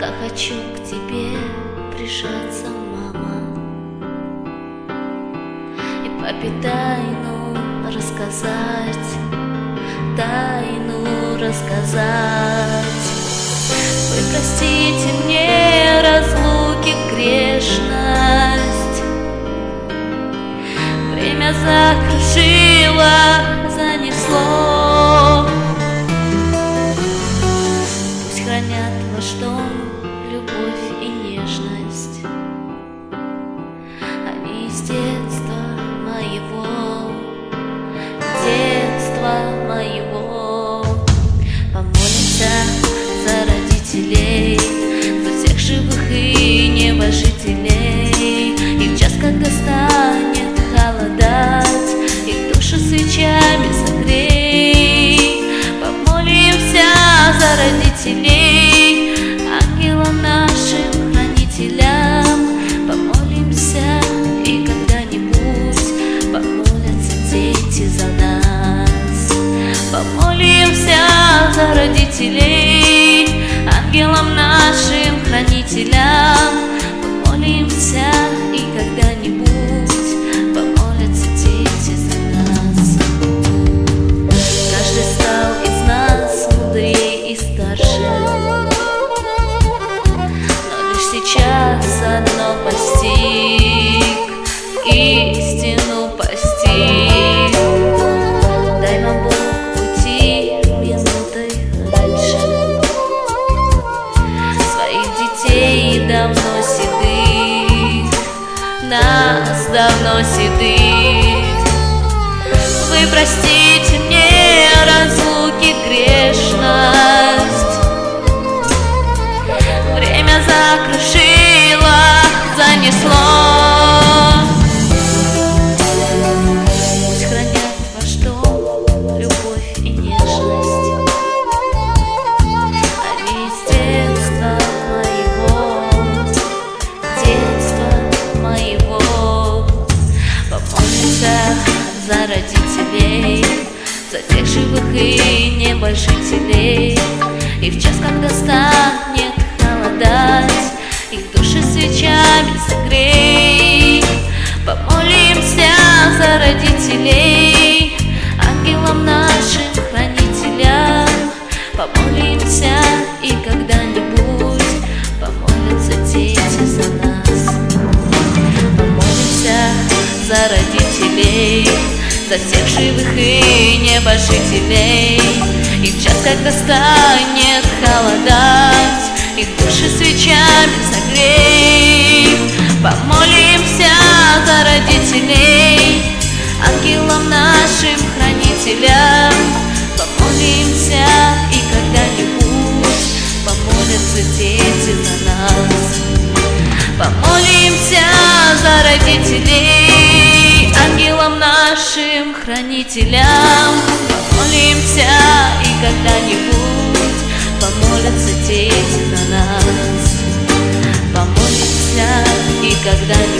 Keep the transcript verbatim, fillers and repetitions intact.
Я хочу к тебе прижаться, мама, и папе тайну рассказать, тайну рассказать. Вы простите мне разлуки грешность, время закружило, занесло. Пусть хранят ваш дом любовь и нежность, они из детства моего, детства моего. Помолимся за родителей, за всех живых и небожителей, и в час, когда станет холодать, их души свечами согрей. Помолимся за родителей, ангелам нашим хранителям. Помолимся, и когда-нибудь помолятся дети за нас. Помолимся за родителей, ангелам нашим хранителям. Помолимся, и когда-нибудь помолятся дети за нас. Каждый стал из нас мудрее и старше, но лишь сейчас одно постиг, истину постиг. Дай нам Бог уйти минутой раньше, своих детей давно седых, нас давно седых. Вы простите мне разлуки грешность, время закрушило, занесло. Пусть хранят ваш дом любовь и нежность, они из детства моего, детства моего. Помолимся за родителей, за тех живых и небожителей, и в час, когда станет холодать, их души свечами согрей. Помолимся за родителей, ангелам нашим хранителям. Помолимся, и когда-нибудь помолятся дети за нас. Помолимся за родителей, за всех живых и небожителей, и в час, когда станет холодать, их души свечами согрей. Помолимся за родителей, ангелам нашим хранителям. Помолимся, и когда-нибудь помолятся дети за нас. Помолимся за родителей, ангелам нашим хранителям. Помолимся, и когда-нибудь помолятся дети за нас. Помолимся, и когда-нибудь